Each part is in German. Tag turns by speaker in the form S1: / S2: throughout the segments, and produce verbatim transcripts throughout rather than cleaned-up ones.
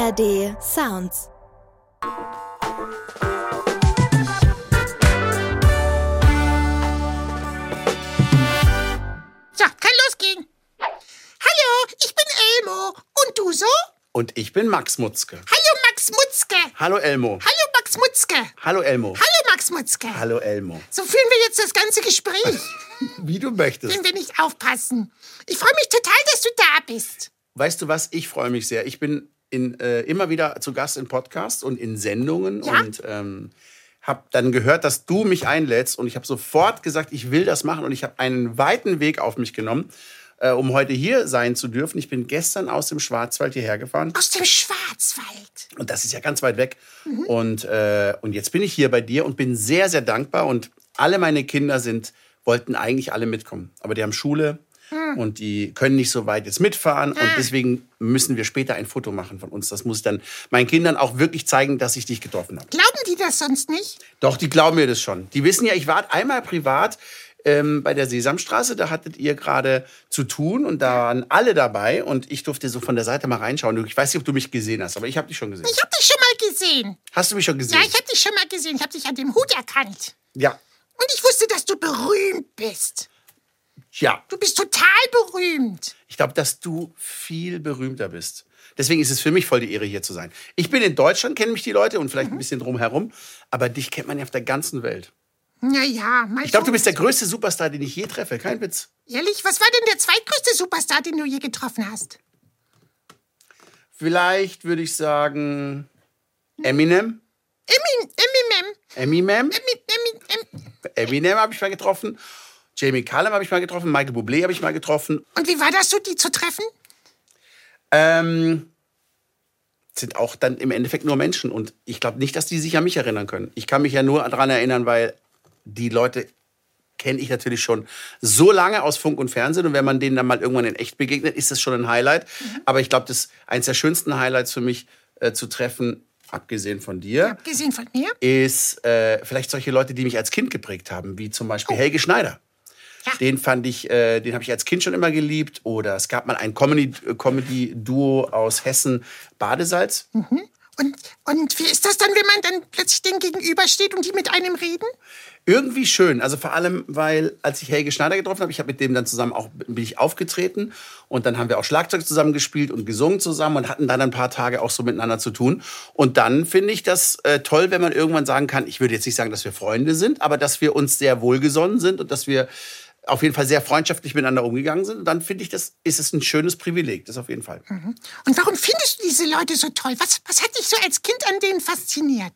S1: A R D Sounds.
S2: So, kann losgehen. Hallo, ich bin Elmo. Und du so?
S3: Und ich bin Max Mutzke.
S2: Hallo, Max Mutzke.
S3: Hallo, Elmo.
S2: Hallo, Max Mutzke.
S3: Hallo, Elmo.
S2: Hallo, Max Mutzke.
S3: Hallo, Elmo.
S2: So führen wir jetzt das ganze Gespräch.
S3: Wie du möchtest.
S2: Wenn wir nicht aufpassen. Ich freue mich total, dass du da bist.
S3: Weißt du was? Ich freue mich sehr. Ich bin in, äh, immer wieder zu Gast in Podcasts und in Sendungen.
S2: Ja?
S3: Und ähm, habe dann gehört, dass du mich einlädst. Und ich habe sofort gesagt, ich will das machen. Und ich habe einen weiten Weg auf mich genommen, äh, um heute hier sein zu dürfen. Ich bin gestern aus dem Schwarzwald hierher gefahren.
S2: Aus dem Schwarzwald.
S3: Und das ist ja ganz weit weg. Mhm. Und, äh, und jetzt bin ich hier bei dir und bin sehr, sehr dankbar. Und alle meine Kinder sind, wollten eigentlich alle mitkommen. Aber die haben Schule. Hm. Und die können nicht so weit jetzt mitfahren. Hm. Und deswegen müssen wir später ein Foto machen von uns. Das muss ich dann meinen Kindern auch wirklich zeigen, dass ich dich getroffen habe.
S2: Glauben die das sonst nicht?
S3: Doch, die glauben mir das schon. Die wissen ja, ich war einmal privat ähm, bei der Sesamstraße. Da hattet ihr gerade zu tun. Und da waren alle dabei. Und ich durfte so von der Seite mal reinschauen. Ich weiß nicht, ob du mich gesehen hast, aber ich habe dich schon gesehen.
S2: Ich habe dich schon mal gesehen.
S3: Hast du mich schon gesehen?
S2: Ja, ich habe dich schon mal gesehen. Ich habe dich an dem Hut erkannt.
S3: Ja.
S2: Und ich wusste, dass du berühmt bist.
S3: Ja.
S2: Du bist total berühmt.
S3: Ich glaube, dass du viel berühmter bist. Deswegen ist es für mich voll die Ehre, hier zu sein. Ich bin in Deutschland, kennen mich die Leute und vielleicht mhm. ein bisschen drumherum. Aber dich kennt man ja auf der ganzen Welt.
S2: Naja, mal
S3: Ich glaube, du bist der größte Superstar, den ich je treffe. Kein Witz.
S2: Ehrlich? Was war denn der zweitgrößte Superstar, den du je getroffen hast?
S3: Vielleicht würde ich sagen Eminem.
S2: Emin, Eminem.
S3: Eminem.
S2: Eminem. Eminem.
S3: Eminem habe ich mal getroffen. Jamie Cullum habe ich mal getroffen. Michael Bublé habe ich mal getroffen.
S2: Und wie war das so, die zu treffen?
S3: Ähm, sind auch dann im Endeffekt nur Menschen. Und ich glaube nicht, dass die sich an mich erinnern können. Ich kann mich ja nur daran erinnern, weil die Leute kenne ich natürlich schon so lange aus Funk und Fernsehen. Und wenn man denen dann mal irgendwann in echt begegnet, ist das schon ein Highlight. Mhm. Aber ich glaube, das ist eines der schönsten Highlights für mich äh, zu treffen, abgesehen von dir.
S2: Abgesehen von mir?
S3: Ist äh, vielleicht solche Leute, die mich als Kind geprägt haben, wie zum Beispiel oh. Helge Schneider. Ja. Den fand ich, äh, den habe ich als Kind schon immer geliebt. Oder es gab mal ein Comedy- Comedy-Duo aus Hessen, Badesalz.
S2: Mhm. Und, und wie ist das dann, wenn man dann plötzlich denen gegenübersteht und die mit einem reden?
S3: Irgendwie schön. Also vor allem, weil als ich Helge Schneider getroffen habe, ich habe mit dem dann zusammen auch bin ich aufgetreten und dann haben wir auch Schlagzeug zusammen gespielt und gesungen zusammen und hatten dann ein paar Tage auch so miteinander zu tun. Und dann finde ich das äh, toll, wenn man irgendwann sagen kann, ich würde jetzt nicht sagen, dass wir Freunde sind, aber dass wir uns sehr wohlgesonnen sind und dass wir auf jeden Fall sehr freundschaftlich miteinander umgegangen sind. Und dann finde ich, das ist es ein schönes Privileg, das auf jeden Fall.
S2: Mhm. Und warum findest du diese Leute so toll? Was, was hat dich so als Kind an denen fasziniert?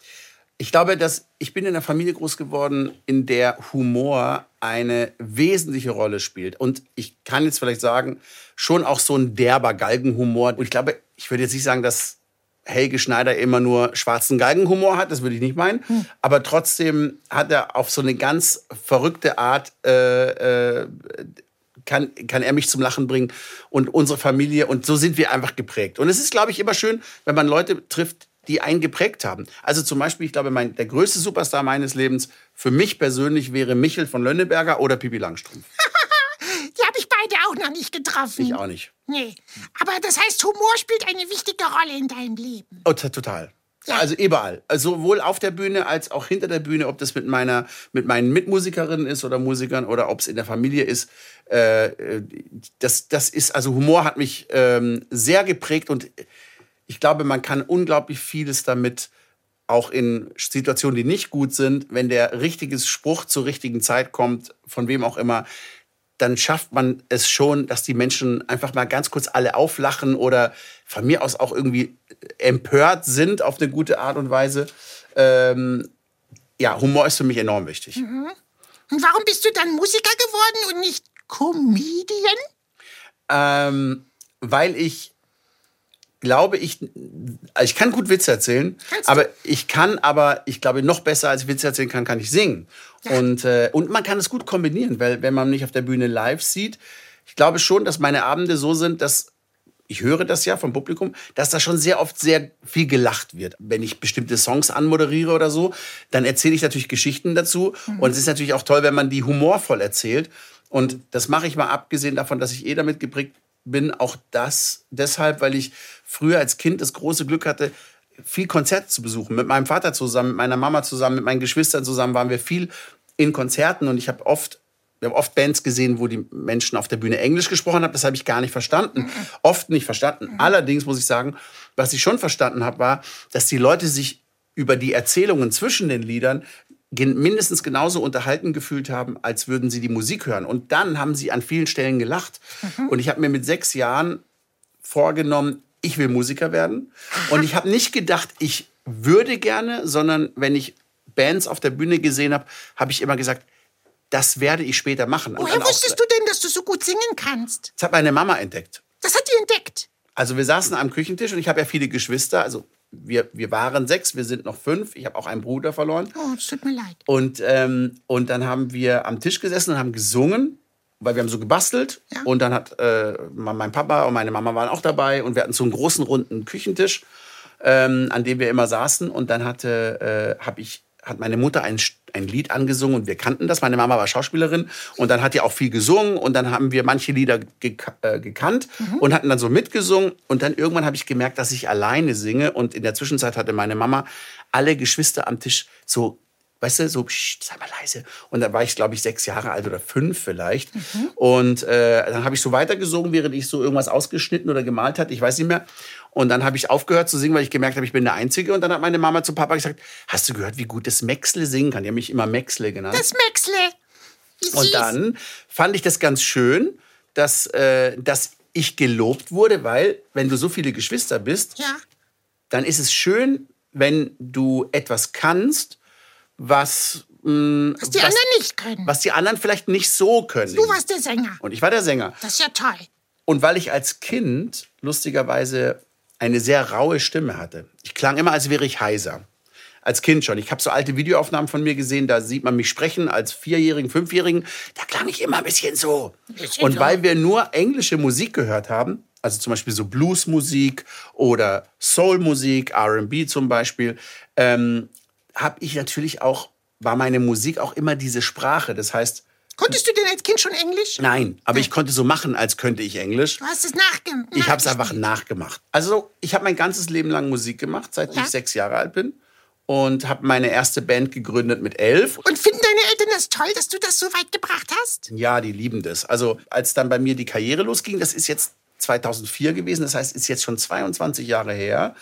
S3: Ich glaube, dass ich bin in einer Familie groß geworden, in der Humor eine wesentliche Rolle spielt. Und ich kann jetzt vielleicht sagen, schon auch so ein derber Galgenhumor. Und ich glaube, ich würde jetzt nicht sagen, dass Helge Schneider immer nur schwarzen Galgenhumor hat, das würde ich nicht meinen. Hm. Aber trotzdem hat er auf so eine ganz verrückte Art, äh, äh, kann, kann er mich zum Lachen bringen und unsere Familie. Und so sind wir einfach geprägt. Und es ist, glaube ich, immer schön, wenn man Leute trifft, die einen geprägt haben. Also zum Beispiel, ich glaube, mein, der größte Superstar meines Lebens für mich persönlich wäre Michel von Lönneberger oder Pippi Langstrumpf.
S2: Die habe ich beide auch noch nicht getroffen.
S3: Ich auch nicht.
S2: Nee, aber das heißt, Humor spielt eine wichtige Rolle in deinem Leben.
S3: Oh, total. Ja. Also überall. Also sowohl auf der Bühne als auch hinter der Bühne, ob das mit meiner, mit meinen Mitmusikerinnen ist oder Musikern oder ob es in der Familie ist. Äh, das, das ist, also Humor hat mich ähm, sehr geprägt und ich glaube, man kann unglaublich vieles damit, auch in Situationen, die nicht gut sind, wenn der richtige Spruch zur richtigen Zeit kommt, von wem auch immer, dann schafft man es schon, dass die Menschen einfach mal ganz kurz alle auflachen oder von mir aus auch irgendwie empört sind auf eine gute Art und Weise. Ähm, ja, Humor ist für mich enorm wichtig.
S2: Mhm. Und warum bist du dann Musiker geworden und nicht Comedian?
S3: Ähm, weil ich glaube, ich, also ich kann gut Witze erzählen, Kannst aber du? ich kann aber, ich glaube, noch besser als ich Witze erzählen kann, kann ich singen. Ja. Und, äh, und man kann es gut kombinieren, weil wenn man mich auf der Bühne live sieht, ich glaube schon, dass meine Abende so sind, dass, ich höre das ja vom Publikum, dass da schon sehr oft sehr viel gelacht wird. Wenn ich bestimmte Songs anmoderiere oder so, dann erzähle ich natürlich Geschichten dazu. Mhm. Und es ist natürlich auch toll, wenn man die humorvoll erzählt. Und das mache ich mal abgesehen davon, dass ich eh damit geprägt bin auch das deshalb, weil ich früher als Kind das große Glück hatte, viel Konzerte zu besuchen. Mit meinem Vater zusammen, mit meiner Mama zusammen, mit meinen Geschwistern zusammen waren wir viel in Konzerten. Und ich habe oft, wir haben oft Bands gesehen, wo die Menschen auf der Bühne Englisch gesprochen haben. Das habe ich gar nicht verstanden. Oft nicht verstanden. Allerdings muss ich sagen, was ich schon verstanden habe, war, dass die Leute sich über die Erzählungen zwischen den Liedern mindestens genauso unterhalten gefühlt haben, als würden sie die Musik hören. Und dann haben sie an vielen Stellen gelacht. Mhm. Und ich habe mir mit sechs Jahren vorgenommen, ich will Musiker werden. Und ich habe nicht gedacht, ich würde gerne, sondern wenn ich Bands auf der Bühne gesehen habe, habe ich immer gesagt, das werde ich später machen.
S2: Woher wusstest du denn, dass du so gut singen kannst?
S3: Das hat meine Mama entdeckt.
S2: Das hat die entdeckt?
S3: Also wir saßen am Küchentisch und ich habe ja viele Geschwister, also Wir, wir waren sechs, wir sind noch fünf. Ich habe auch einen Bruder verloren.
S2: Oh, es tut mir leid.
S3: Und, ähm, und dann haben wir am Tisch gesessen und haben gesungen, weil wir haben so gebastelt. Ja. Und dann hat äh, mein Papa und meine Mama waren auch dabei. Und wir hatten so einen großen, runden Küchentisch, ähm, an dem wir immer saßen. Und dann hatte, äh, hab ich, hat meine Mutter ein, ein Lied angesungen und wir kannten das. Meine Mama war Schauspielerin und dann hat die auch viel gesungen. Und dann haben wir manche Lieder gek äh, gekannt mhm. und hatten dann so mitgesungen. Und dann irgendwann habe ich gemerkt, dass ich alleine singe. Und in der Zwischenzeit hatte meine Mama alle Geschwister am Tisch so, weißt du, so, psch, sei mal leise. Und da war ich, glaube ich, sechs Jahre alt oder fünf vielleicht. Mhm. Und äh, dann habe ich so weitergesungen, während ich so irgendwas ausgeschnitten oder gemalt hatte. Ich weiß nicht mehr. Und dann habe ich aufgehört zu singen, weil ich gemerkt habe, ich bin der Einzige. Und dann hat meine Mama zu Papa gesagt, hast du gehört, wie gut das Mäxle singen kann? Die haben mich immer Mäxle genannt.
S2: Das Mäxle. Wie süß.
S3: Und dann fand ich das ganz schön, dass, äh, dass ich gelobt wurde, weil wenn du so viele Geschwister bist,
S2: ja.
S3: dann ist es schön, wenn du etwas kannst, was, mh,
S2: was die
S3: was,
S2: anderen nicht können.
S3: Was die anderen vielleicht nicht so können.
S2: Du warst der Sänger.
S3: Und ich war der Sänger.
S2: Das ist ja toll.
S3: Und weil ich als Kind lustigerweise eine sehr raue Stimme hatte. Ich klang immer, als wäre ich heiser. Als Kind schon. Ich habe so alte Videoaufnahmen von mir gesehen, da sieht man mich sprechen als Vierjährigen, Fünfjährigen. Da klang ich immer ein bisschen so. Ein bisschen Und weil wir nur englische Musik gehört haben, also zum Beispiel so Bluesmusik oder Soulmusik, R and B zum Beispiel, ähm, habe ich natürlich auch, war meine Musik auch immer diese Sprache. Das heißt...
S2: Konntest du denn als Kind schon Englisch?
S3: Nein, aber ich konnte so machen, als könnte ich Englisch.
S2: Du hast es nachgemacht.
S3: Ich habe es einfach nachgemacht. Also ich habe mein ganzes Leben lang Musik gemacht, seit ja? ich sechs Jahre alt bin. Und habe meine erste Band gegründet mit elf.
S2: Und finden deine Eltern das toll, dass du das so weit gebracht hast?
S3: Ja, die lieben das. Also als dann bei mir die Karriere losging, das ist jetzt zweitausendvier gewesen, das heißt, ist jetzt schon zweiundzwanzig Jahre her.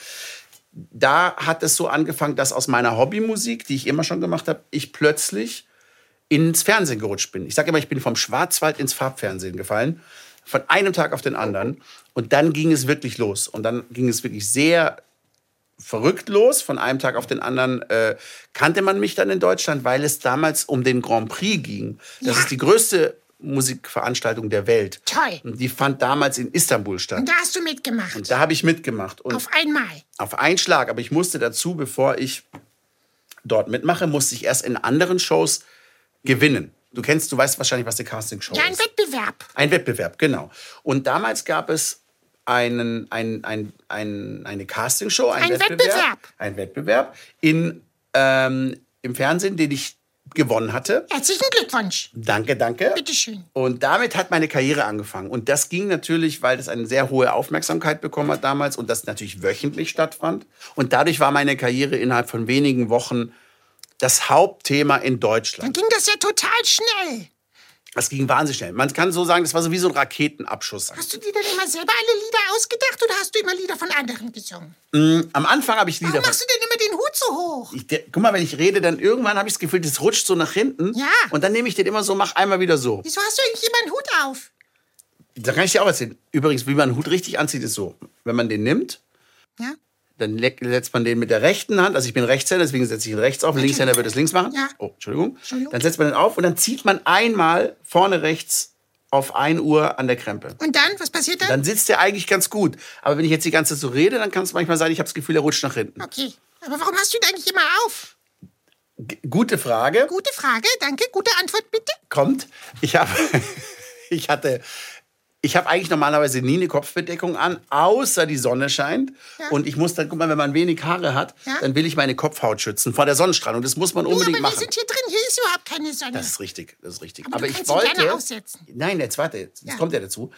S3: Da hat es so angefangen, dass aus meiner Hobbymusik, die ich immer schon gemacht habe, ich plötzlich ins Fernsehen gerutscht bin. Ich sage immer, ich bin vom Schwarzwald ins Farbfernsehen gefallen. Von einem Tag auf den anderen. Und dann ging es wirklich los. Und dann ging es wirklich sehr verrückt los. Von einem Tag auf den anderen äh, kannte man mich dann in Deutschland, weil es damals um den Grand Prix ging. Das ja. ist die größte Musikveranstaltung der Welt.
S2: Toll.
S3: Und die fand damals in Istanbul statt.
S2: Und da hast du mitgemacht?
S3: Und da habe ich mitgemacht. Und
S2: auf einmal?
S3: Auf einen Schlag. Aber ich musste dazu, bevor ich dort mitmache, musste ich erst in anderen Shows gewinnen. Du kennst, du weißt wahrscheinlich, was eine Castingshow ist.
S2: Ja, ein Wettbewerb.
S3: Ein Wettbewerb, genau. Und damals gab es einen, ein, ein, ein, eine Castingshow, ein,
S2: ein
S3: Wettbewerb,
S2: Wettbewerb.
S3: Ein Wettbewerb in, ähm, im Fernsehen, den ich gewonnen hatte.
S2: Herzlichen Glückwunsch.
S3: Danke, danke.
S2: Bitteschön.
S3: Und damit hat meine Karriere angefangen. Und das ging natürlich, weil das eine sehr hohe Aufmerksamkeit bekommen hat damals und das natürlich wöchentlich stattfand. Und dadurch war meine Karriere innerhalb von wenigen Wochen das Hauptthema in Deutschland.
S2: Dann ging das ja total schnell.
S3: Das ging wahnsinnig schnell. Man kann so sagen, das war so wie so ein Raketenabschuss.
S2: Hast du dir dann immer selber alle Lieder ausgedacht oder hast du immer Lieder von anderen gesungen?
S3: Mm, am Anfang habe ich Lieder...
S2: Warum machst du denn immer den Hut so hoch?
S3: Ich, der, guck mal, wenn ich rede, dann irgendwann habe ich das Gefühl, das rutscht so nach hinten.
S2: Ja.
S3: Und dann nehme ich den immer so, mach einmal wieder so.
S2: Wieso hast du eigentlich immer einen Hut auf?
S3: Da kann ich dir auch erzählen. Übrigens, wie man einen Hut richtig anzieht, ist so. Wenn man den nimmt...
S2: Ja.
S3: Dann setzt man den mit der rechten Hand, also ich bin Rechtshänder, deswegen setze ich ihn rechts auf, ein Linkshänder wird es links machen.
S2: Ja.
S3: Oh, Entschuldigung.
S2: Entschuldigung.
S3: Dann setzt man den auf und dann zieht man einmal vorne rechts auf ein Uhr an der Krempe.
S2: Und dann, was passiert dann?
S3: Dann sitzt der eigentlich ganz gut. Aber wenn ich jetzt die ganze Zeit so rede, dann kann es manchmal sein, ich habe das Gefühl, er rutscht nach hinten.
S2: Okay, aber warum hast du ihn eigentlich immer auf?
S3: G gute Frage.
S2: Gute Frage, danke. Gute Antwort, bitte.
S3: Kommt. Ich habe, ich hatte... Ich habe eigentlich normalerweise nie eine Kopfbedeckung an, außer die Sonne scheint. Ja. Und ich muss dann, guck mal, wenn man wenig Haare hat, ja. dann will ich meine Kopfhaut schützen vor der Sonnenstrahlung. Das muss man unbedingt
S2: du, aber
S3: machen.
S2: Wir sind hier drin, hier ist überhaupt keine Sonne.
S3: Das ist richtig, das ist richtig.
S2: Aber,
S3: aber
S2: du
S3: ich
S2: kannst
S3: wollte.
S2: ihn gerne aussetzen.
S3: Nein, jetzt warte, jetzt, jetzt
S2: ja.
S3: kommt er dazu.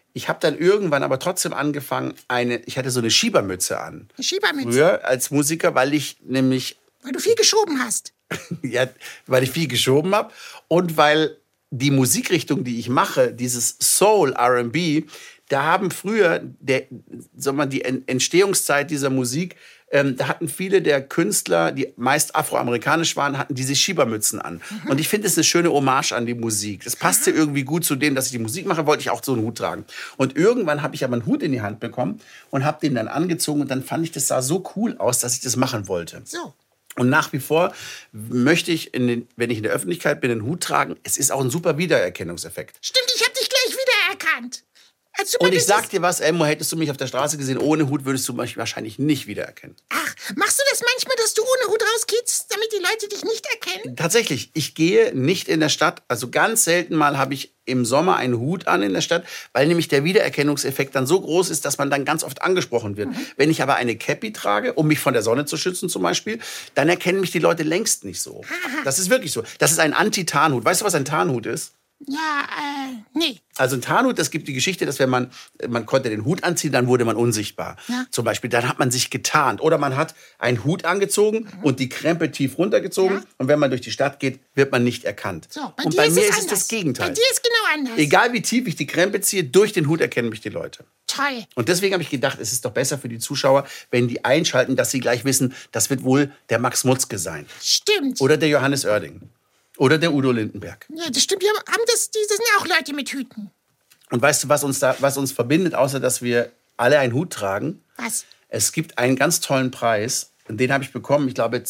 S3: ich habe dann irgendwann aber trotzdem angefangen, eine, ich hatte so eine Schiebermütze an.
S2: Eine Schiebermütze?
S3: Früher als Musiker, weil ich nämlich...
S2: Weil du viel geschoben hast.
S3: Ja, weil ich viel geschoben habe und weil die Musikrichtung, die ich mache, dieses Soul, R and B, da haben früher, der, sag mal, die Entstehungszeit dieser Musik, ähm, da hatten viele der Künstler, die meist afroamerikanisch waren, hatten diese Schiebermützen an. Mhm. Und ich finde, es ist eine schöne Hommage an die Musik. Das passte irgendwie gut zu dem, dass ich die Musik mache, wollte ich auch so einen Hut tragen. Und irgendwann habe ich aber einen Hut in die Hand bekommen und habe den dann angezogen und dann fand ich, das sah so cool aus, dass ich das machen wollte.
S2: So.
S3: Und nach wie vor möchte ich, in den, wenn ich in der Öffentlichkeit bin, einen Hut tragen. Es ist auch ein super Wiedererkennungseffekt.
S2: Stimmt, ich habe dich gleich wiedererkannt. Als
S3: Und ich sag dir was, Elmo, hättest du mich auf der Straße gesehen ohne Hut, würdest du mich wahrscheinlich nicht wiedererkennen.
S2: Ach, machst du das manchmal, dass du ohne Hut rausgehst, damit die Leute dich nicht erkennen?
S3: Tatsächlich, ich gehe nicht in der Stadt. Also ganz selten mal habe ich im Sommer einen Hut an in der Stadt, weil nämlich der Wiedererkennungseffekt dann so groß ist, dass man dann ganz oft angesprochen wird. Mhm. Wenn ich aber eine Cappy trage, um mich von der Sonne zu schützen zum Beispiel, dann erkennen mich die Leute längst nicht so.
S2: Aha.
S3: Das ist wirklich so. Das ist ein Anti-Tarnhut. Weißt du, was ein Tarnhut ist?
S2: Ja, äh, nee.
S3: Also ein Tarnhut, das gibt die Geschichte, dass wenn man, man konnte den Hut anziehen, dann wurde man unsichtbar.
S2: Ja.
S3: Zum Beispiel, dann hat man sich getarnt. Oder man hat einen Hut angezogen mhm. und die Krempe tief runtergezogen. Ja. Und wenn man durch die Stadt geht, wird man nicht erkannt.
S2: So, bei
S3: und
S2: dir
S3: bei
S2: ist
S3: mir
S2: es
S3: ist es
S2: anders.
S3: das Gegenteil.
S2: Bei dir ist genau anders.
S3: Egal wie tief ich die Krempe ziehe, durch den Hut erkennen mich die Leute.
S2: Toll.
S3: Und deswegen habe ich gedacht, es ist doch besser für die Zuschauer, wenn die einschalten, dass sie gleich wissen, das wird wohl der Max Mutzke sein.
S2: Stimmt.
S3: Oder der Johannes Oerding. Oder der Udo Lindenberg.
S2: Ja, das stimmt. Wir haben das, die, das sind ja auch Leute mit Hüten.
S3: Und weißt du, was uns, da, was uns verbindet, außer dass wir alle einen Hut tragen?
S2: Was?
S3: Es gibt einen ganz tollen Preis. Den habe ich bekommen, ich glaube,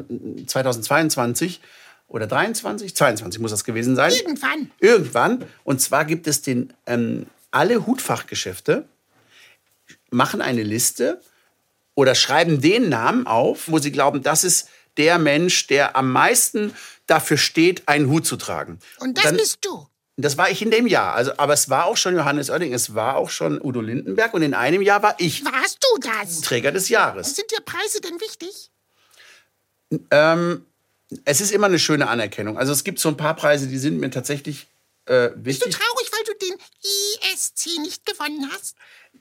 S3: zweitausendzweiundzwanzig oder dreiundzwanzig. zweiundzwanzig muss das gewesen sein.
S2: Irgendwann.
S3: Irgendwann. Und zwar gibt es den, ähm, alle Hutfachgeschäfte machen eine Liste oder schreiben den Namen auf, wo sie glauben, das ist der Mensch, der am meisten dafür steht, einen Hut zu tragen.
S2: Und das
S3: Dann,
S2: bist du?
S3: Das war ich in dem Jahr. Also, aber es war auch schon Johannes Oerding, es war auch schon Udo Lindenberg und in einem Jahr war ich
S2: Warst du das?
S3: Träger des Jahres.
S2: Sind dir Preise denn wichtig?
S3: Ähm, es ist immer eine schöne Anerkennung. Also es gibt so ein paar Preise, die sind mir tatsächlich äh, wichtig.
S2: Bist du traurig, weil du den I S C nicht gewonnen hast?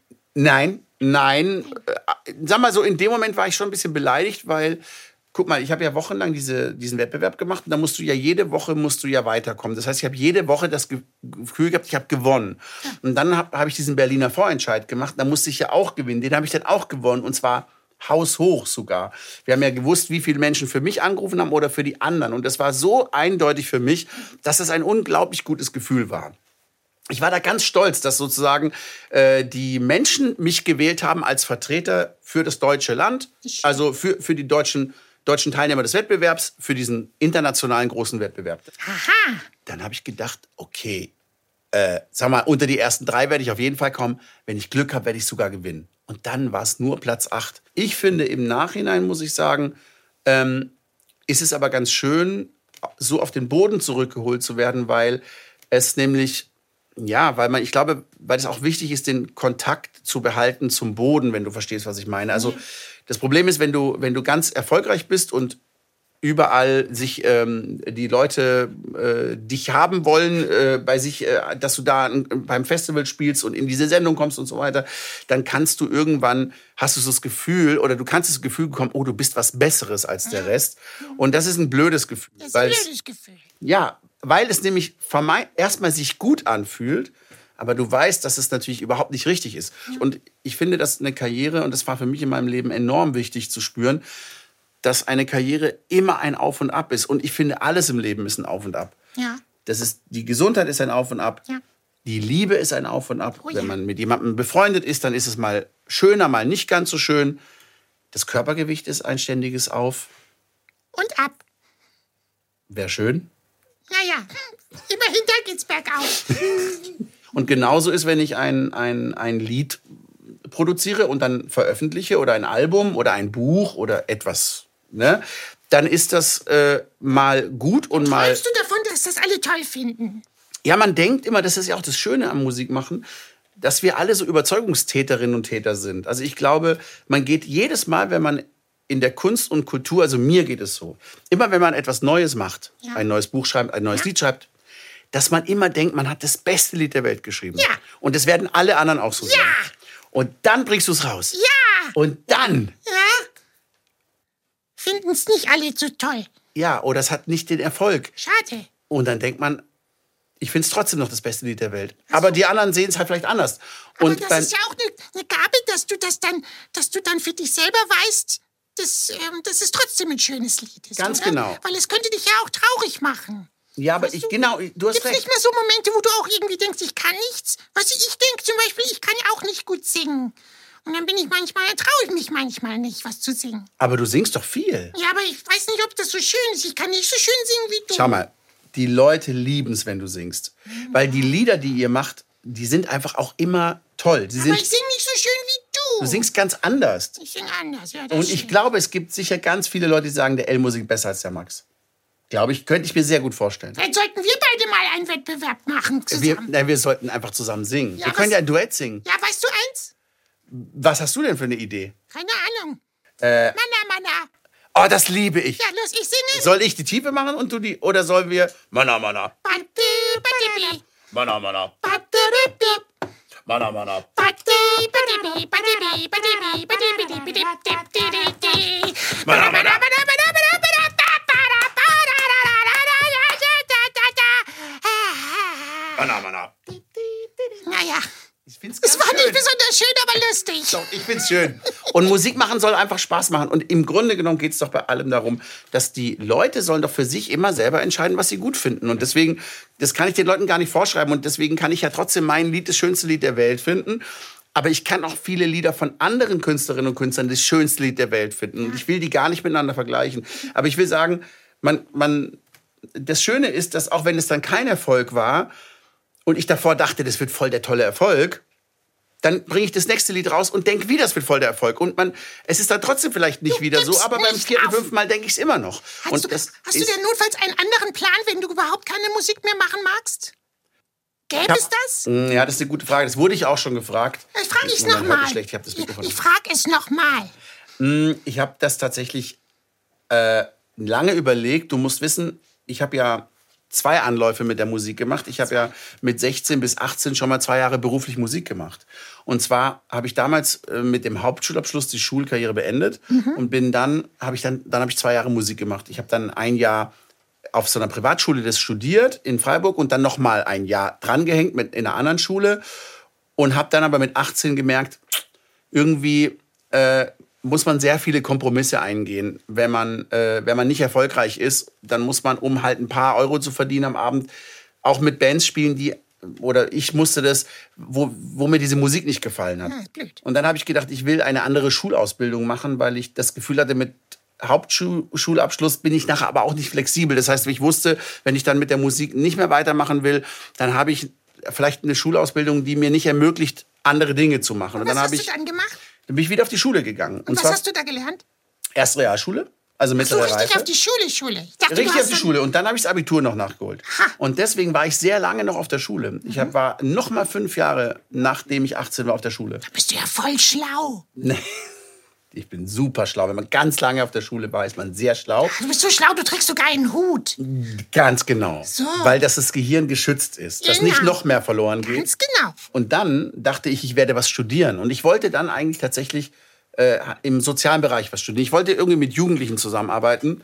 S3: Nein, nein. Äh, sag mal so, in dem Moment war ich schon ein bisschen beleidigt, weil guck mal, ich habe ja wochenlang diese, diesen Wettbewerb gemacht und da musst du ja jede Woche musst du ja weiterkommen. Das heißt, ich habe jede Woche das Gefühl gehabt, ich habe gewonnen. Ja. Und dann habe hab ich diesen Berliner Vorentscheid gemacht, da musste ich ja auch gewinnen. Den habe ich dann auch gewonnen und zwar haushoch sogar. Wir haben ja gewusst, wie viele Menschen für mich angerufen haben oder für die anderen. Und das war so eindeutig für mich, dass es ein unglaublich gutes Gefühl war. Ich war da ganz stolz, dass sozusagen äh, die Menschen mich gewählt haben als Vertreter für das deutsche Land, also für, für die deutschen deutschen Teilnehmer des Wettbewerbs für diesen internationalen großen Wettbewerb.
S2: Aha.
S3: Dann habe ich gedacht, okay, äh, sag mal, unter die ersten drei werde ich auf jeden Fall kommen. Wenn ich Glück habe, werde ich sogar gewinnen. Und dann war es nur Platz acht. Ich finde, im Nachhinein muss ich sagen, ähm, ist es aber ganz schön, so auf den Boden zurückgeholt zu werden, weil es nämlich, ja, weil man, ich glaube, weil es auch wichtig ist, den Kontakt zu behalten zum Boden, wenn du verstehst, was ich meine. Also, das Problem ist, wenn du, wenn du ganz erfolgreich bist und überall sich ähm, die Leute äh, dich haben wollen, äh, bei sich, äh, dass du da äh, beim Festival spielst und in diese Sendung kommst und so weiter, dann kannst du irgendwann, hast du so das Gefühl, oder du kannst das Gefühl bekommen, oh, du bist was Besseres als der Rest. Und das ist ein blödes Gefühl.
S2: Das ist ein blödes Gefühl.
S3: Ja, weil es nämlich erstmal sich gut anfühlt, aber du weißt, dass es natürlich überhaupt nicht richtig ist. Ja. Und ich finde, dass eine Karriere, und das war für mich in meinem Leben enorm wichtig zu spüren, dass eine Karriere immer ein Auf und Ab ist. Und ich finde, alles im Leben ist ein Auf und Ab.
S2: Ja.
S3: Das ist, die Gesundheit ist ein Auf und Ab.
S2: Ja. Die
S3: Liebe ist ein Auf und Ab.
S2: Oh, ja.
S3: Wenn man mit jemandem befreundet ist, dann ist es mal schöner, mal nicht ganz so schön. Das Körpergewicht ist ein ständiges Auf.
S2: Und Ab.
S3: Wäre schön.
S2: Naja, immerhin, da geht's bergauf.
S3: Und genauso ist, wenn ich ein, ein, ein Lied produziere und dann veröffentliche oder ein Album oder ein Buch oder etwas, ne, dann ist das äh, mal gut und mal...
S2: Träumst du davon, dass das alle toll finden?
S3: Ja, man denkt immer, das ist ja auch das Schöne am Musikmachen, dass wir alle so Überzeugungstäterinnen und Täter sind. Also ich glaube, man geht jedes Mal, wenn man in der Kunst und Kultur, also mir geht es so, immer wenn man etwas Neues macht, ja. ein neues Buch schreibt, ein neues ja. Lied schreibt, dass man immer denkt, man hat das beste Lied der Welt geschrieben.
S2: Ja.
S3: Und das werden alle anderen auch so
S2: Ja.
S3: sagen. Und dann bringst du es raus.
S2: Ja.
S3: Und dann,
S2: Ja? Finden es nicht alle so toll.
S3: ja, oder es hat nicht den Erfolg.
S2: Schade.
S3: Und dann denkt man, ich finde es trotzdem noch das beste Lied der Welt. Aber die anderen sehen es halt vielleicht anders.
S2: Aber
S3: Und
S2: das
S3: beim,
S2: ist ja auch eine ne Gabe, dass du das dann, dass du dann für dich selber weißt, dass, ähm, dass es trotzdem ein schönes Lied ist.
S3: Ganz
S2: oder?
S3: genau.
S2: Weil es könnte dich ja auch traurig machen.
S3: ja, aber
S2: Weißt
S3: ich,
S2: du,
S3: genau, du hast
S2: Gibt's
S3: recht.
S2: nicht mehr so Momente, wo du auch irgendwie denkst, ich kann nichts? Weißt du, ich denke zum Beispiel, ich kann auch nicht gut singen. Und dann bin ich manchmal, dann traue ich mich manchmal nicht, was zu singen.
S3: Aber du singst doch viel.
S2: Ja, aber ich weiß nicht, ob das so schön ist. Ich kann nicht so schön singen wie du.
S3: Schau mal, die Leute lieben es, wenn du singst. Weil die Lieder, die ihr macht, die sind einfach auch immer toll. Sie
S2: aber
S3: sind,
S2: ich singe nicht so schön wie du.
S3: du singst ganz anders.
S2: Ich singe anders, ja, das
S3: Und ich
S2: stimmt.
S3: glaube, es gibt sicher ganz viele Leute, die sagen, der Elmo singt besser als der Max. Glaube ich, könnte ich mir sehr gut vorstellen.
S2: Vielleicht sollten wir beide mal einen Wettbewerb machen
S3: Wir,
S2: zusammen.
S3: na, wir sollten einfach zusammen singen.
S2: Ja,
S3: wir können
S2: was-
S3: ja ein Duett singen.
S2: Ja, weißt du eins?
S3: Was hast du denn für eine Idee?
S2: Keine Ahnung.
S3: Äh,
S2: Mana, mana.
S3: oh, das liebe ich.
S2: Ja, los, ich singe.
S3: Soll ich die Tiefe machen und du die? Oder sollen wir. Mana, mana.
S2: Badi, badi, bi.
S3: Mana, mana.
S2: Badi, bi.
S3: Mana, mana.
S2: Badi, badi, bi, badi, bi, badi, bi, badi, bidi, bidi, di, di, di, di.
S3: Mana, mana.
S2: Bada, bada, bada, bada, bada, bada, bada, da, da, da, da, da, da.
S3: Mana, mana.
S2: Naja,
S3: Ich find's
S2: es
S3: ganz
S2: war nicht
S3: schön.
S2: besonders schön, aber lustig.
S3: Doch, ich find's schön. Und Musik machen soll einfach Spaß machen. Und im Grunde genommen geht es doch bei allem darum, dass die Leute sollen doch für sich immer selber entscheiden, was sie gut finden. Und deswegen, das kann ich den Leuten gar nicht vorschreiben. Und deswegen kann ich ja trotzdem mein Lied, das schönste Lied der Welt finden. Aber ich kann auch viele Lieder von anderen Künstlerinnen und Künstlern das schönste Lied der Welt finden. Und ich will die gar nicht miteinander vergleichen. Aber ich will sagen, man, man, das Schöne ist, dass auch wenn es dann kein Erfolg war und ich davor dachte, das wird voll der tolle Erfolg, dann bringe ich das nächste Lied raus und denke wieder, es wird voll der Erfolg. Und man, es ist dann trotzdem vielleicht nicht
S2: Du
S3: wieder so,
S2: gibst
S3: aber beim
S2: nicht
S3: vierten,
S2: auf.
S3: fünften Mal denke ich es immer noch.
S2: Hast,
S3: und
S2: du,
S3: das
S2: hast du
S3: ist,
S2: denn notfalls einen anderen Plan, wenn du überhaupt keine Musik mehr machen magst? Gäbe
S3: Ja.
S2: es das?
S3: Mm, ja, das ist eine gute Frage. Das wurde ich auch schon gefragt.
S2: Ich frage es
S3: Moment, hört
S2: nochmal.
S3: mich schlecht, ich habe das Mikrofon.
S2: Ich frage es nochmal.
S3: Mm, Ich habe das tatsächlich äh, lange überlegt. Du musst wissen, ich habe ja zwei Anläufe mit der Musik gemacht. Ich habe ja mit sechzehn bis achtzehn schon mal zwei Jahre beruflich Musik gemacht. Und zwar habe ich damals äh, mit dem Hauptschulabschluss die Schulkarriere beendet und bin dann habe ich dann dann habe ich zwei Jahre Musik gemacht. Ich habe dann ein Jahr auf so einer Privatschule das studiert in Freiburg und dann noch mal ein Jahr drangehängt mit in einer anderen Schule und habe dann aber mit achtzehn gemerkt, irgendwie äh, muss man sehr viele Kompromisse eingehen. Wenn man, äh, wenn man nicht erfolgreich ist, dann muss man, um halt ein paar Euro zu verdienen am Abend, auch mit Bands spielen, die, oder ich musste das, wo, wo mir diese Musik nicht gefallen hat.
S2: Ja, blöd.
S3: Und dann habe ich gedacht, ich will eine andere Schulausbildung machen, weil ich das Gefühl hatte, mit Hauptschulabschluss bin ich nachher aber auch nicht flexibel. Das heißt, ich wusste, wenn ich dann mit der Musik nicht mehr weitermachen will, dann habe ich vielleicht eine Schulausbildung, die mir nicht ermöglicht, andere Dinge zu machen. Und,
S2: Und
S3: dann
S2: was
S3: habe
S2: hast
S3: ich
S2: du dann gemacht?
S3: dann bin ich wieder auf die Schule gegangen. Und,
S2: Und was
S3: zwar
S2: hast du da gelernt?
S3: erst Realschule, also
S2: So
S3: mittlere
S2: richtig
S3: Reife.
S2: auf die Schule, Schule. Ich dachte,
S3: Richtig
S2: du hast
S3: auf die
S2: dann-
S3: Schule. Und dann habe ich das Abitur noch nachgeholt.
S2: Ha.
S3: Und deswegen war ich sehr lange noch auf der Schule. Ich hab, war noch mal fünf Jahre, nachdem ich achtzehn war, auf der Schule.
S2: Bist du ja voll schlau.
S3: Nee. Ich bin super schlau. Wenn man ganz lange auf der Schule war, ist man sehr schlau.
S2: Du bist so schlau, du trägst sogar einen Hut.
S3: Ganz genau.
S2: So.
S3: Weil das, das Gehirn geschützt ist. Dass
S2: Genau.
S3: nicht noch mehr verloren geht.
S2: Ganz genau.
S3: Und dann dachte ich, ich werde was studieren. Und ich wollte dann eigentlich tatsächlich äh, im sozialen Bereich was studieren. Ich wollte irgendwie mit Jugendlichen zusammenarbeiten.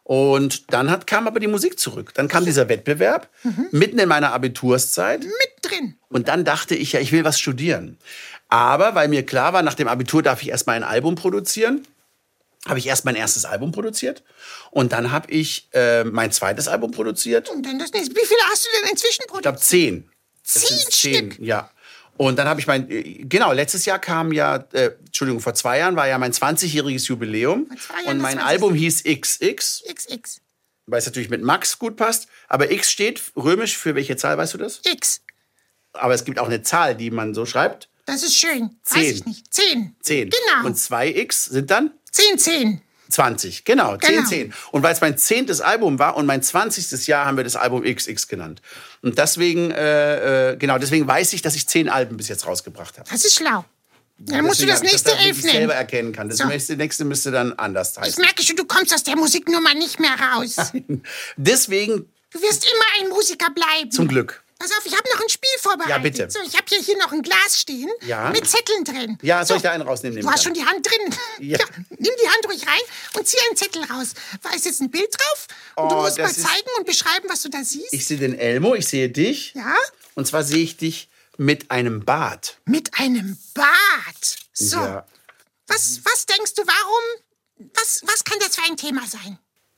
S3: Und dann hat, kam aber die Musik zurück. Dann kam dieser Wettbewerb, mitten in meiner Abiturszeit.
S2: Mit drin.
S3: Und dann dachte ich, ja, ich will was studieren. Aber weil mir klar war, nach dem Abitur darf ich erstmal ein Album produzieren, habe ich erst mein erstes Album produziert. Und dann habe ich äh, mein zweites Album produziert.
S2: Und dann das nächste. Wie viele hast du denn inzwischen
S3: Ich
S2: produziert?
S3: glaube, zehn. Es
S2: Zehn
S3: sind zehn,
S2: Stück?
S3: ja. Und dann habe ich mein, äh, genau, letztes Jahr kam ja, äh, Entschuldigung, vor zwei Jahren war ja mein zwanzigjähriges Jubiläum.
S2: Vor zwei Jahren
S3: Und
S2: das
S3: mein
S2: zwanzig.
S3: Album hieß X X,
S2: X X.
S3: weil es natürlich mit Max gut passt. Aber X steht römisch für welche Zahl, weißt du das?
S2: X.
S3: Aber es gibt auch eine Zahl, die man so schreibt.
S2: Das ist schön.
S3: Zehn.
S2: Weiß ich nicht. Zehn.
S3: zehn.
S2: Genau.
S3: Und zwei X sind dann
S2: Zehn, zehn.
S3: zwanzig. Genau, zehn,
S2: Genau.
S3: zehn. Und weil es mein zehntes Album war und mein zwanzigstes Jahr, haben wir das Album X X genannt. Und deswegen, äh, äh, genau, deswegen weiß ich, dass ich zehn Alben bis jetzt rausgebracht habe.
S2: Das ist schlau. Dann musst du
S3: Deswegen
S2: das
S3: hab ich
S2: nächste
S3: damit
S2: elf
S3: ich selber
S2: nehmen.
S3: erkennen kann. Das
S2: So.
S3: nächste, nächste müsste dann anders
S2: Ich
S3: heißen.
S2: merke schon, du kommst aus der Musiknummer nicht mehr raus.
S3: Deswegen
S2: Du wirst immer ein Musiker bleiben.
S3: Zum Glück.
S2: Pass auf, ich habe noch ein Spiel vorbereitet.
S3: Ja, bitte.
S2: So, ich habe hier, hier noch ein Glas stehen
S3: Ja.
S2: mit Zetteln drin.
S3: Ja, soll
S2: so,
S3: ich da einen rausnehmen?
S2: Du hast schon die Hand drin.
S3: Ja.
S2: Ja, nimm die Hand ruhig rein und zieh einen Zettel raus. Da ist jetzt ein Bild drauf und
S3: Oh,
S2: du musst mal
S3: das ist-
S2: zeigen und beschreiben, was du da siehst.
S3: Ich sehe den Elmo, ich sehe dich.
S2: Ja?
S3: Und zwar sehe ich dich mit einem Bart.
S2: Mit einem Bart. So,
S3: Ja.
S2: was, was denkst du, warum, was, was kann das für ein Thema sein?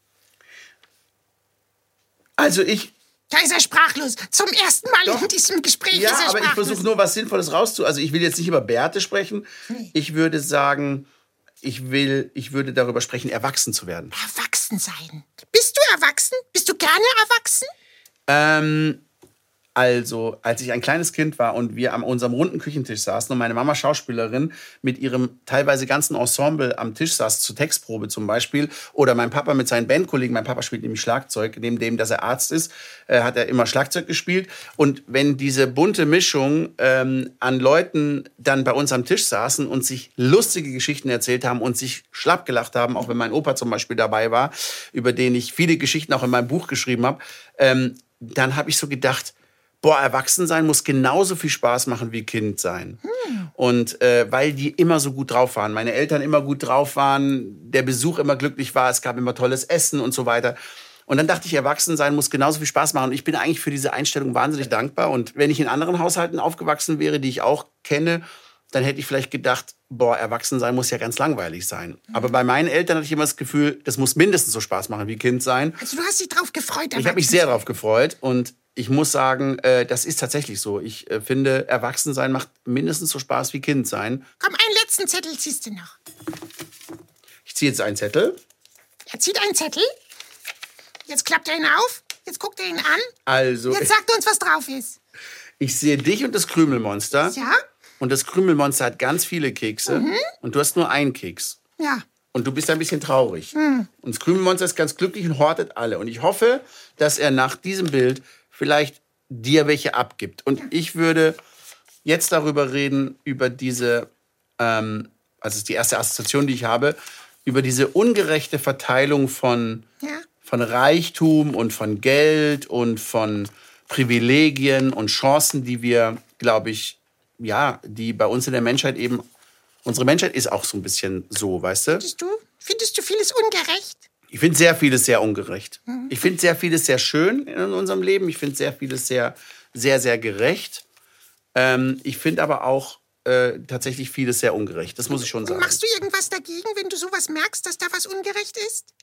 S3: Also ich...
S2: Da ist er sprachlos. Zum ersten Mal
S3: Doch.
S2: in diesem Gespräch
S3: Ja,
S2: ist er
S3: aber ich
S2: sprachlos.
S3: versuche nur was Sinnvolles rauszu... Also ich will jetzt nicht über Bärte sprechen.
S2: Nee.
S3: Ich würde sagen, ich will, ich würde darüber sprechen, erwachsen zu werden.
S2: Erwachsen sein. Bist du erwachsen? Bist du gerne erwachsen?
S3: Ähm, also, als ich ein kleines Kind war und wir an unserem runden Küchentisch saßen und meine Mama Schauspielerin mit ihrem teilweise ganzen Ensemble am Tisch saß, zur Textprobe zum Beispiel, oder mein Papa mit seinen Bandkollegen, mein Papa spielt nämlich Schlagzeug, neben dem, dass er Arzt ist, äh, hat er immer Schlagzeug gespielt. Und wenn diese bunte Mischung ähm, an Leuten dann bei uns am Tisch saßen und sich lustige Geschichten erzählt haben und sich schlapp gelacht haben, auch wenn mein Opa zum Beispiel dabei war, über den ich viele Geschichten auch in meinem Buch geschrieben habe, ähm, dann habe ich so gedacht, boah, erwachsen sein muss genauso viel Spaß machen wie Kind sein. Hm. Und äh, weil die immer so gut drauf waren, meine Eltern immer gut drauf waren, der Besuch immer glücklich war, es gab immer tolles Essen und so weiter. Und dann dachte ich, erwachsen sein muss genauso viel Spaß machen. Und ich bin eigentlich für diese Einstellung wahnsinnig dankbar. Und wenn ich in anderen Haushalten aufgewachsen wäre, die ich auch kenne, dann hätte ich vielleicht gedacht, boah, erwachsen sein muss ja ganz langweilig sein. Aber bei meinen Eltern hatte ich immer das Gefühl, das muss mindestens so Spaß machen wie Kind sein.
S2: Also du hast dich drauf gefreut.
S3: Ich habe mich sehr darauf gefreut und ich muss sagen, äh, das ist tatsächlich so. Ich äh, finde, Erwachsensein macht mindestens so Spaß wie Kind sein.
S2: Komm, einen letzten Zettel ziehst du noch.
S3: Ich ziehe jetzt einen Zettel.
S2: Er zieht einen Zettel. Jetzt klappt er ihn auf. Jetzt guckt er ihn an.
S3: Also,
S2: Jetzt sagt er uns, was drauf ist.
S3: ich sehe dich und das Krümelmonster.
S2: Ja?
S3: Und das Krümelmonster hat ganz viele Kekse. Mhm. Und du hast nur einen Keks.
S2: Ja.
S3: Und du bist ein bisschen traurig. Mhm. Und das Krümelmonster ist ganz glücklich und hortet alle. Und ich hoffe, dass er nach diesem Bild vielleicht dir welche abgibt. Und ich würde jetzt darüber reden, über diese, ähm, also das ist die erste Assoziation, die ich habe, über diese ungerechte Verteilung von,
S2: Ja.
S3: von Reichtum und von Geld und von Privilegien und Chancen, die wir, glaube ich, ja, die bei uns in der Menschheit eben, unsere Menschheit ist auch so ein bisschen so, weißt du?
S2: Findest du? Findest du vieles ungerecht?
S3: Ich finde sehr vieles sehr ungerecht. Mhm. Ich finde sehr vieles sehr schön in unserem Leben. Ich finde sehr vieles sehr, sehr, sehr gerecht. Ähm, ich finde aber auch äh, tatsächlich vieles sehr ungerecht. Das muss ich schon sagen.
S2: Und machst du irgendwas dagegen, wenn du sowas merkst, dass da was ungerecht ist?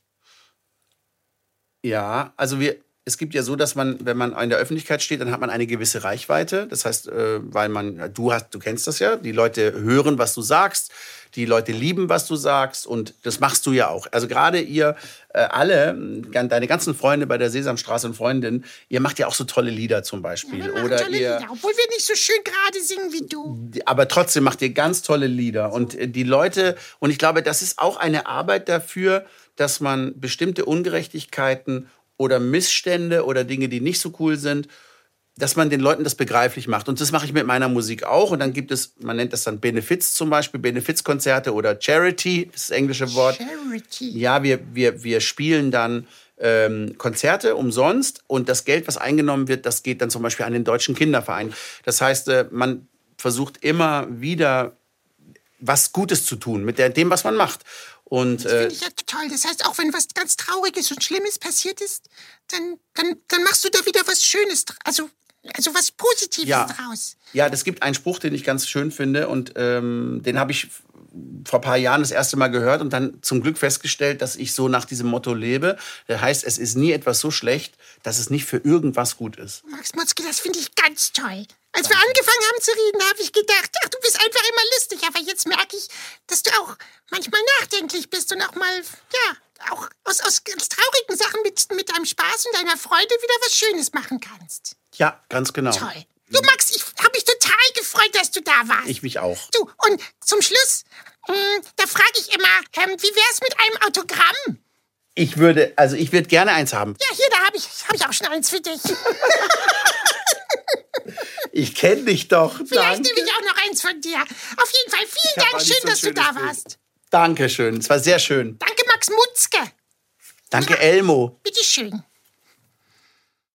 S3: Ja, also wir, es gibt ja so, dass man, wenn man in der Öffentlichkeit steht, dann hat man eine gewisse Reichweite. Das heißt, äh, weil man, du hast, du kennst das ja, die Leute hören, was du sagst, die Leute lieben, was du sagst und das machst du ja auch. Also gerade ihr äh, alle, deine ganzen Freunde bei der Sesamstraße und Freundinnen, ihr macht ja auch so tolle Lieder zum Beispiel.
S2: Ja, wir machen
S3: Oder
S2: tolle
S3: ihr,
S2: Lieder, obwohl wir nicht so schön gerade singen wie du.
S3: aber trotzdem macht ihr ganz tolle Lieder. Und die Leute, und ich glaube, das ist auch eine Arbeit dafür, dass man bestimmte Ungerechtigkeiten oder Missstände oder Dinge, die nicht so cool sind, dass man den Leuten das begreiflich macht. Und das mache ich mit meiner Musik auch. Und dann gibt es, man nennt das dann Benefits zum Beispiel, Benefizkonzerte oder Charity, ist das englische Wort.
S2: Charity.
S3: Ja, wir, wir, wir spielen dann ähm, Konzerte umsonst und das Geld, was eingenommen wird, das geht dann zum Beispiel an den Deutschen Kinderverein. Das heißt, äh, man versucht immer wieder was Gutes zu tun mit der, dem, was man macht. Und,
S2: Das
S3: äh,
S2: finde ich ja toll. Das heißt, auch wenn was ganz Trauriges und Schlimmes passiert ist, dann, dann, dann machst du da wieder was Schönes, dr- also, also was Positives
S3: Ja.
S2: draus.
S3: Ja, das gibt einen Spruch, den ich ganz schön finde und ähm, den habe ich f- vor ein paar Jahren das erste Mal gehört und dann zum Glück festgestellt, dass ich so nach diesem Motto lebe. Der heißt, es ist nie etwas so schlecht, dass es nicht für irgendwas gut ist.
S2: Max Motzki, das finde ich ganz toll. Als wir angefangen haben zu reden, habe ich gedacht, ach, du bist einfach immer lustig. Aber jetzt merke ich, dass du auch manchmal nachdenklich bist und auch mal, ja, auch aus, aus ganz traurigen Sachen mit, mit deinem Spaß und deiner Freude wieder was Schönes machen kannst.
S3: Ja, ganz genau.
S2: Toll. Du, Max, ich habe mich total gefreut, dass du da warst.
S3: Ich mich auch.
S2: Du, und zum Schluss, mh, da frage ich immer, ähm, wie wär's mit einem Autogramm?
S3: Ich würde, also ich würde gerne eins haben.
S2: Ja, hier, da habe ich, hab ich auch schon eins für dich.
S3: Ich kenne dich doch.
S2: Vielleicht
S3: Danke.
S2: nehme ich auch noch eins von dir. Auf jeden Fall, vielen
S3: Ich hab
S2: Dank,
S3: auch nicht
S2: schön,
S3: so ein
S2: dass du
S3: schönes
S2: da
S3: Bild.
S2: warst.
S3: Dankeschön, es war sehr schön.
S2: Danke, Max Mutzke.
S3: Danke, Elmo.
S2: Bitteschön.